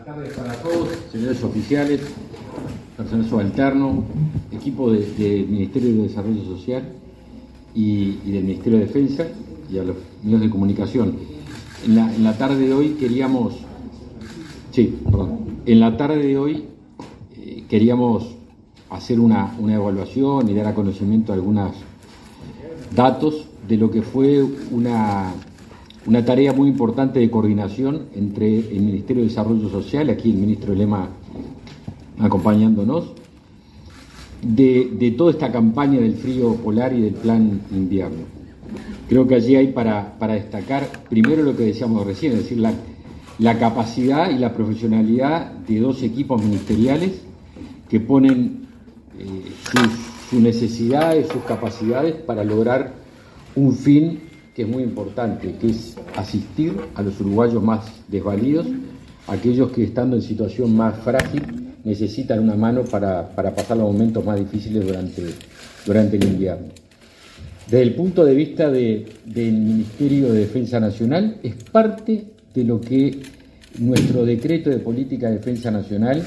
Buenas tardes para todos, señores oficiales, personal subalterno, equipo del Ministerio de Desarrollo Social y del Ministerio de Defensa y a los medios de comunicación. En la tarde de hoy queríamos hacer una evaluación y dar a conocimiento algunos datos de lo que fue una tarea muy importante de coordinación entre el Ministerio de Desarrollo Social, aquí el ministro Lema acompañándonos, de toda esta campaña del frío polar y del plan invierno. Creo que allí hay para destacar primero lo que decíamos recién, es decir, la capacidad y la profesionalidad de dos equipos ministeriales que ponen sus necesidades, sus capacidades para lograr un fin que es muy importante, que es asistir a los uruguayos más desvalidos, aquellos que estando en situación más frágil necesitan una mano para pasar los momentos más difíciles durante el invierno. Desde el punto de vista del Ministerio de Defensa Nacional, es parte de lo que nuestro decreto de política de defensa nacional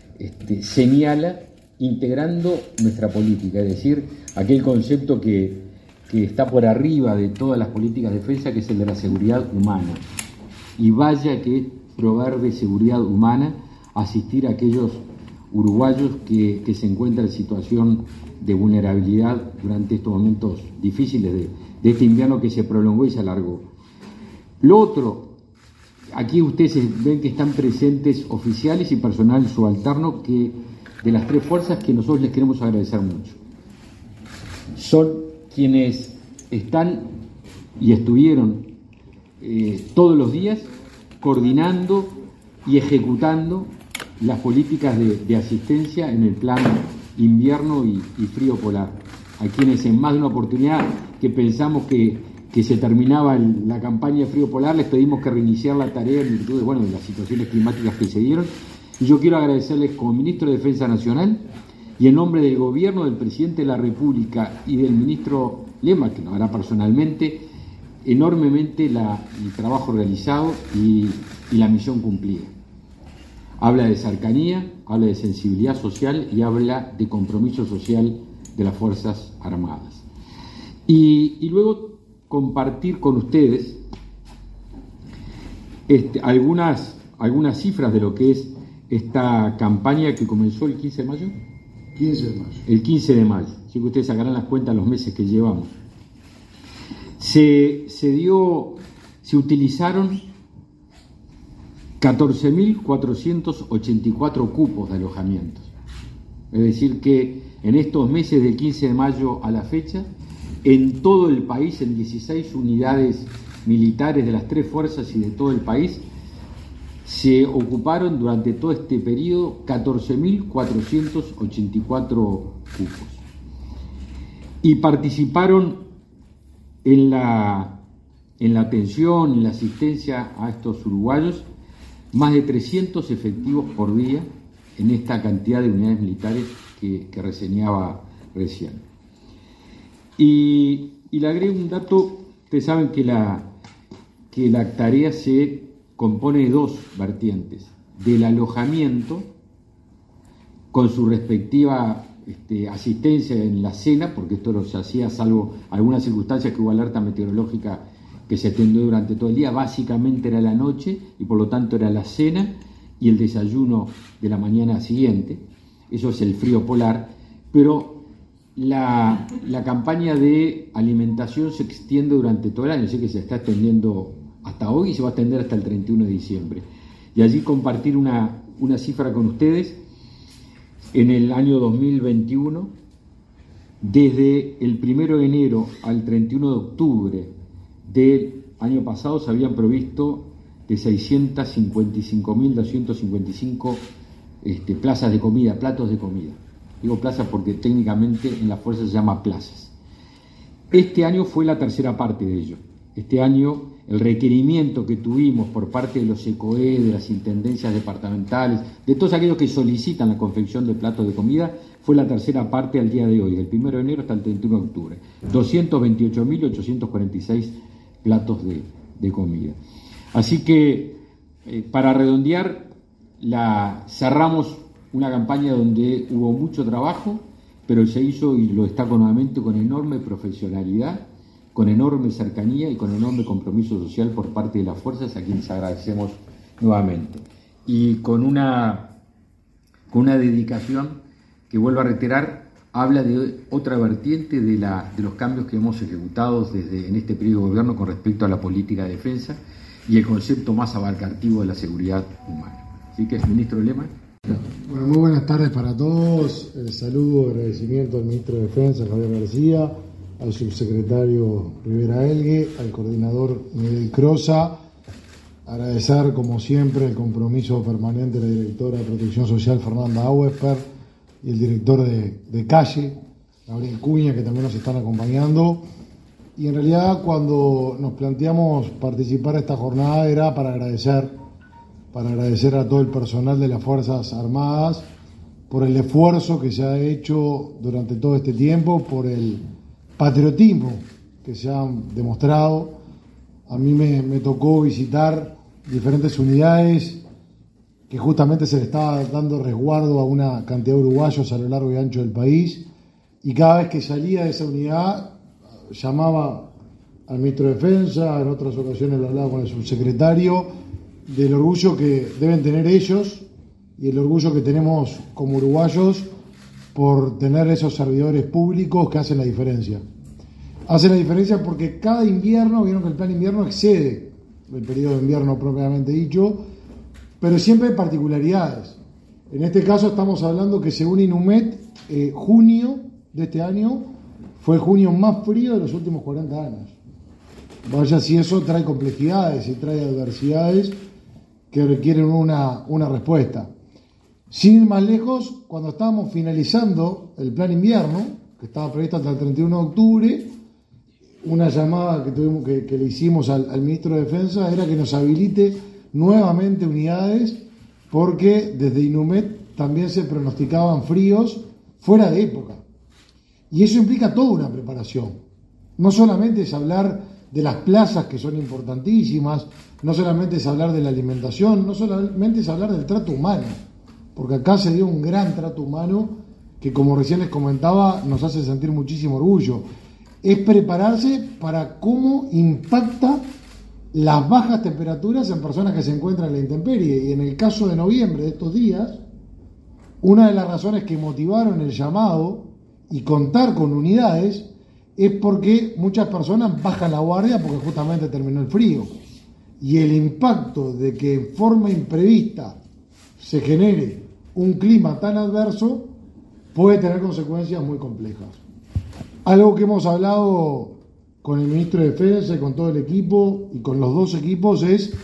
señala, integrando nuestra política, es decir, aquel concepto que está por arriba de todas las políticas de defensa, que es el de la seguridad humana. Y vaya que es proveer de seguridad humana asistir a aquellos uruguayos que se encuentran en situación de vulnerabilidad durante estos momentos difíciles de este invierno que se prolongó y se alargó. Lo otro, aquí ustedes ven que están presentes oficiales y personal subalterno de las tres fuerzas que nosotros les queremos agradecer mucho. Son quienes están y estuvieron todos los días coordinando y ejecutando las políticas de asistencia en el plan invierno y frío polar. A quienes en más de una oportunidad que pensamos que se terminaba la campaña de frío polar, les pedimos que reiniciar la tarea en virtud de las situaciones climáticas que se dieron. Y yo quiero agradecerles como ministro de Defensa Nacional y en nombre del gobierno, del presidente de la República y del ministro Lema, que lo hará personalmente, enormemente el trabajo realizado y la misión cumplida. Habla de cercanía, habla de sensibilidad social y habla de compromiso social de las Fuerzas Armadas. Y luego compartir con ustedes algunas cifras de lo que es esta campaña que comenzó el 15 de mayo. 15 de mayo. El 15 de mayo. Así que ustedes sacarán las cuentas los meses que llevamos. Se utilizaron 14.484 cupos de alojamientos. Es decir que en estos meses del 15 de mayo a la fecha, en todo el país, en 16 unidades militares de las tres fuerzas y de todo el país, se ocuparon durante todo este periodo 14.484 cupos. Y participaron en la atención, en la asistencia a estos uruguayos, más de 300 efectivos por día en esta cantidad de unidades militares que reseñaba recién. Y le agrego un dato. Ustedes saben que la tarea se compone de dos vertientes: del alojamiento con su respectiva asistencia en la cena, porque esto no se hacía salvo algunas circunstancias que hubo alerta meteorológica que se extendió durante todo el día. Básicamente era la noche y por lo tanto era la cena y el desayuno de la mañana siguiente. Eso es el frío polar, pero la campaña de alimentación se extiende durante todo el año, así que se está extendiendo hasta hoy y se va a extender hasta el 31 de diciembre. Y allí compartir una cifra con ustedes. En el año 2021, desde el 1 de enero al 31 de octubre del año pasado, se habían provisto de 655.255 plazas de comida, platos de comida. Digo plazas porque técnicamente en la fuerza se llama plazas. Este año fue la tercera parte de ello. Este año el requerimiento que tuvimos por parte de los ECOE, de las intendencias departamentales, de todos aquellos que solicitan la confección de platos de comida, fue la tercera parte al día de hoy, del 1 de enero hasta el 31 de octubre. 228.846 platos de comida. Así que, para redondear, cerramos una campaña donde hubo mucho trabajo, pero se hizo y lo está nuevamente con enorme profesionalidad, con enorme cercanía y con enorme compromiso social por parte de las fuerzas, a quienes agradecemos nuevamente. Y con una dedicación que, vuelvo a reiterar, habla de otra vertiente de los cambios que hemos ejecutado en este periodo de gobierno con respecto a la política de defensa y el concepto más abarcativo de la seguridad humana. Así que, ministro Lema. Bueno, muy buenas tardes para todos. El saludo, agradecimiento al ministro de Defensa, Javier García, al subsecretario Rivera Elgue, al coordinador Miguel Crosa. Agradecer, como siempre, el compromiso permanente de la directora de Protección Social, Fernanda Auesper, y el director de Calle, Gabriel Cuña, que también nos están acompañando. Y en realidad, cuando nos planteamos participar de esta jornada, era para agradecer a todo el personal de las Fuerzas Armadas por el esfuerzo que se ha hecho durante todo este tiempo, por el patriotismo que se ha demostrado. A mí me tocó visitar diferentes unidades que justamente se le estaba dando resguardo a una cantidad de uruguayos a lo largo y ancho del país, y cada vez que salía de esa unidad llamaba al ministro de Defensa, en otras ocasiones lo hablaba con el subsecretario, del orgullo que deben tener ellos y el orgullo que tenemos como uruguayos por tener esos servidores públicos que hacen la diferencia. Hacen la diferencia porque cada invierno, vieron que el plan invierno excede el periodo de invierno propiamente dicho, pero siempre hay particularidades. En este caso estamos hablando que según Inumet, junio de este año fue el junio más frío de los últimos 40 años. Vaya si eso trae complejidades y trae adversidades que requieren una respuesta. Sin ir más lejos, cuando estábamos finalizando el plan invierno, que estaba previsto hasta el 31 de octubre, una llamada que le hicimos al ministro de Defensa era que nos habilite nuevamente unidades, porque desde Inumet también se pronosticaban fríos fuera de época. Y eso implica toda una preparación. No solamente es hablar de las plazas, que son importantísimas, no solamente es hablar de la alimentación, no solamente es hablar del trato humano, porque acá se dio un gran trato humano que, como recién les comentaba, nos hace sentir muchísimo orgullo. Es prepararse para cómo impacta las bajas temperaturas en personas que se encuentran en la intemperie. Y en el caso de noviembre, de estos días, una de las razones que motivaron el llamado y contar con unidades es porque muchas personas bajan la guardia porque justamente terminó el frío. Y el impacto de que en forma imprevista se genere un clima tan adverso puede tener consecuencias muy complejas. Algo que hemos hablado con el ministro de Defensa y con todo el equipo y con los dos equipos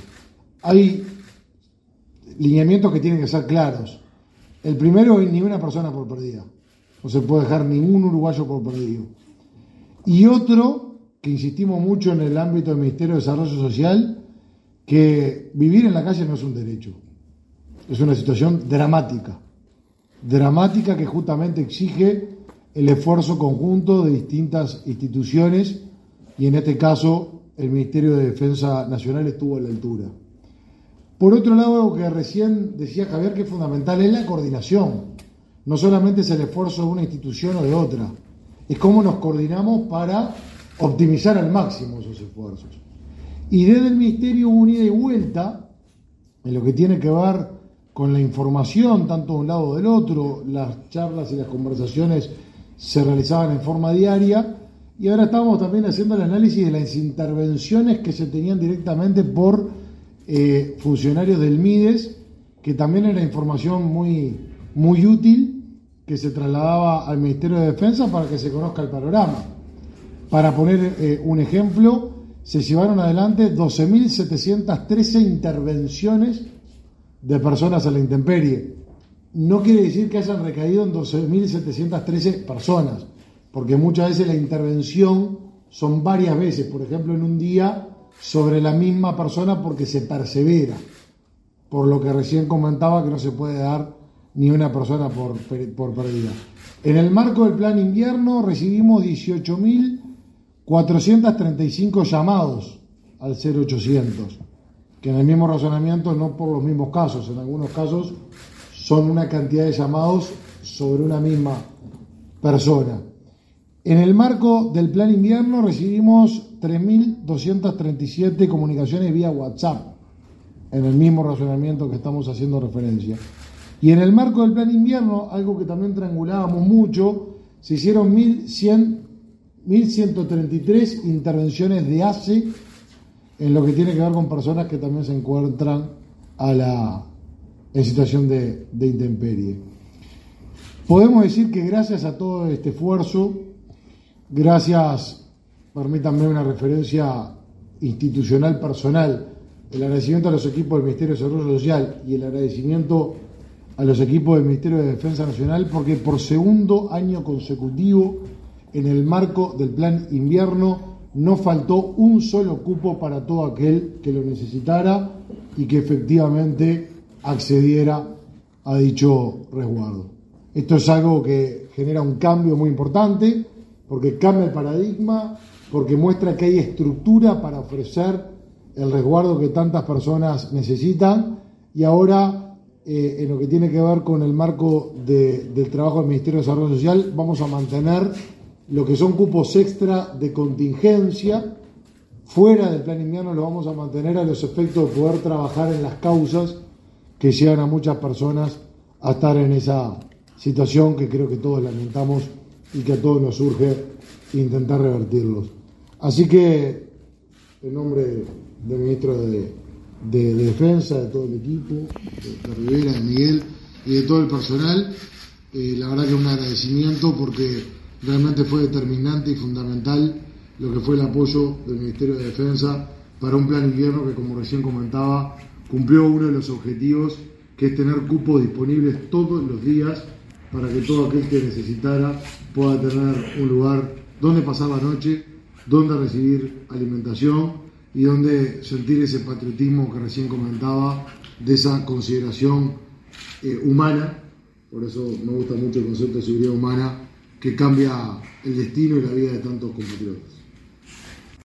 hay lineamientos que tienen que ser claros. El primero es ni una persona por perdida. No se puede dejar ningún uruguayo por perdido. Y otro, que insistimos mucho en el ámbito del Ministerio de Desarrollo Social, que vivir en la calle no es un derecho. Es una situación dramática que justamente exige el esfuerzo conjunto de distintas instituciones, y en este caso el Ministerio de Defensa Nacional estuvo a la altura. Por otro lado, algo que recién decía Javier que es fundamental es la coordinación. No solamente es el esfuerzo de una institución o de otra, es cómo nos coordinamos para optimizar al máximo esos esfuerzos. Y desde el Ministerio hubo una ida y vuelta en lo que tiene que ver con la información, tanto de un lado o del otro. Las charlas y las conversaciones se realizaban en forma diaria, y ahora estamos también haciendo el análisis de las intervenciones que se tenían directamente por funcionarios del MIDES, que también era información muy útil que se trasladaba al Ministerio de Defensa para que se conozca el panorama. Para poner un ejemplo, se llevaron adelante 12.713 intervenciones de personas a la intemperie. No quiere decir que hayan recaído en 12.713 personas, porque muchas veces la intervención son varias veces, por ejemplo en un día, sobre la misma persona, porque se persevera, por lo que recién comentaba que no se puede dar ni una persona por perdida. En el marco del plan invierno recibimos 18.435 llamados al 0800, que en el mismo razonamiento, no por los mismos casos, en algunos casos son una cantidad de llamados sobre una misma persona. En el marco del plan invierno recibimos 3.237 comunicaciones vía WhatsApp, en el mismo razonamiento que estamos haciendo referencia. Y en el marco del plan invierno, algo que también triangulábamos mucho, se hicieron 1.133 intervenciones de ACE en lo que tiene que ver con personas que también se encuentran en situación de intemperie. Podemos decir que gracias a todo este esfuerzo, gracias, permítanme una referencia institucional personal, el agradecimiento a los equipos del Ministerio de Desarrollo Social y el agradecimiento a los equipos del Ministerio de Defensa Nacional, porque por segundo año consecutivo, en el marco del plan invierno, no faltó un solo cupo para todo aquel que lo necesitara y que efectivamente accediera a dicho resguardo. Esto es algo que genera un cambio muy importante, porque cambia el paradigma, porque muestra que hay estructura para ofrecer el resguardo que tantas personas necesitan, y ahora en lo que tiene que ver con el marco del trabajo del Ministerio de Desarrollo Social, vamos a mantener lo que son cupos extra de contingencia. Fuera del plan invierno lo vamos a mantener a los efectos de poder trabajar en las causas que llevan a muchas personas a estar en esa situación que creo que todos lamentamos y que a todos nos urge intentar revertirlos. Así que, en nombre del ministro de Defensa, de todo el equipo, de Rivera, de Miguel y de todo el personal, la verdad que un agradecimiento, porque realmente fue determinante y fundamental lo que fue el apoyo del Ministerio de Defensa para un plan invierno que, como recién comentaba, cumplió uno de los objetivos, que es tener cupos disponibles todos los días para que todo aquel que necesitara pueda tener un lugar donde pasar la noche, donde recibir alimentación y donde sentir ese patriotismo que recién comentaba, de esa consideración humana. Por eso me gusta mucho el concepto de seguridad humana, que cambia el destino y la vida de tantos compatriotas.